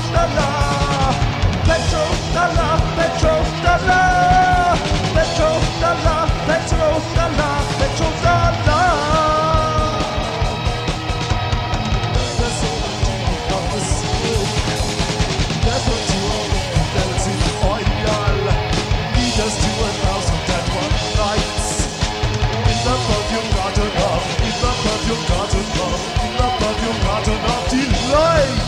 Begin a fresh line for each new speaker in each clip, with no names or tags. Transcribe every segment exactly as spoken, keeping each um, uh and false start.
Dollar, petrol dollar, petrol dollar, petrol dollar, petrol dollar, petrol dollar. That's all I do of the smoke. That's what you all that's in oil. Lead us to a thousand and one nights. In the perfume garden of, in the perfume garden of, in the perfume garden of delight.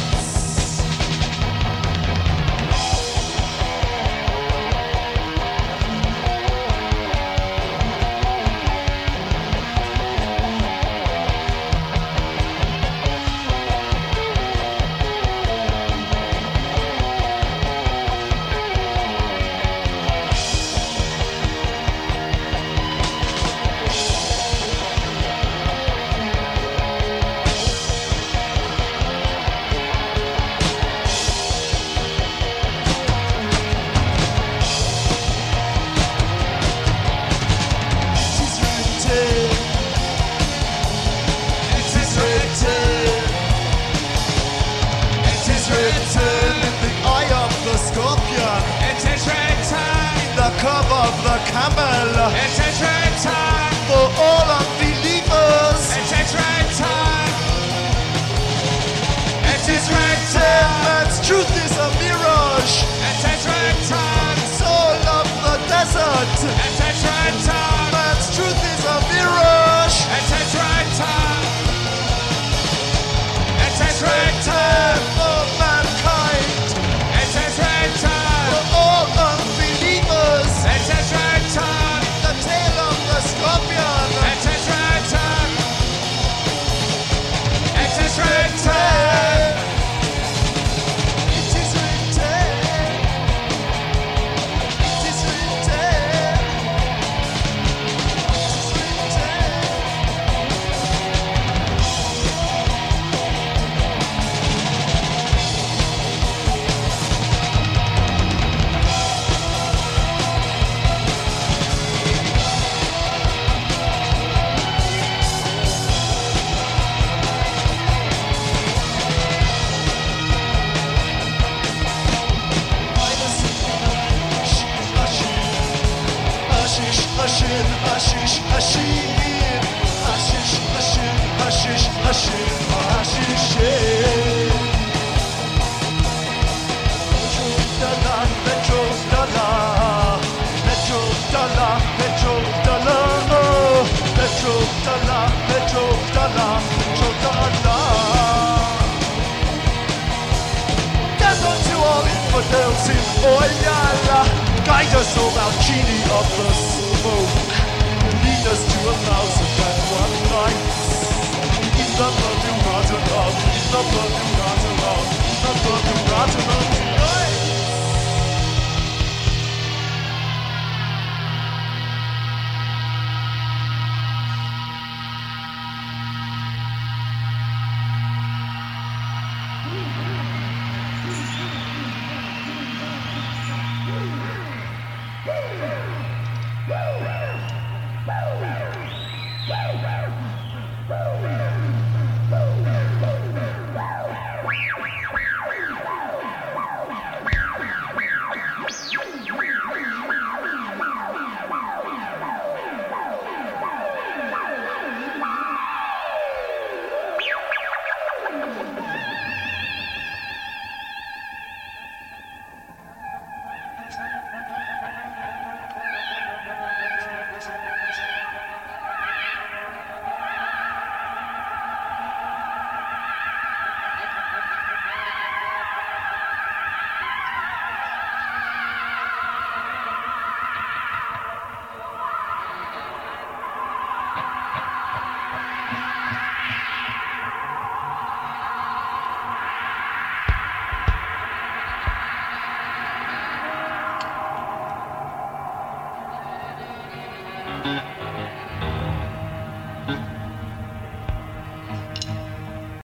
Of the camel,
It is written
for all unbelievers.
It is written It is
Written,
written
man's truth is a mirage.
It is written
Soul of the desert.
It is written
Man's truth is a mirage.
It is written It is
Written
written
for mankind,
It is written
for all unbelievers.
It is written
The tail of the scorpion.
It is written It is written
It is written. It is written. It is written. Hashish, hashin, hashish, hashin, hashish, hashin, hashish, hashin, hashish. Petrol dollar, petrol dollar, petrol dollar, petrol dollar, petrol dollar, petrol dollar. Death unto all infidels in oil. Guide us, O Malchini of the smoke. Lead us to a thousand and one nights. In the perfume garden of, in the perfume garden of, in the perfume garden of delight.
Thank you.